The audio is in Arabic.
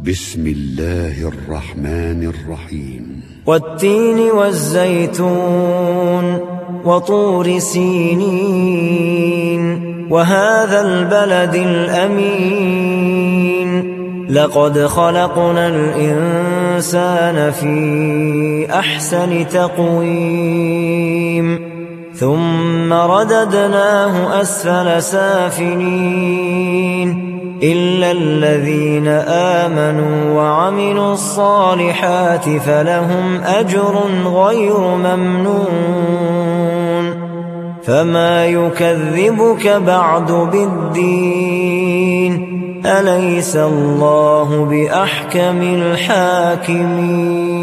بسم الله الرحمن الرحيم والتين والزيتون وطور سينين وهذا البلد الأمين لقد خلقنا الإنسان في أحسن تقويم ثم رددناه أسفل سافلين إلا الذين آمنوا وعملوا الصالحات فلهم أجر غير ممنون فما يكذبك بعد بالدين أليس الله بأحكم الحاكمين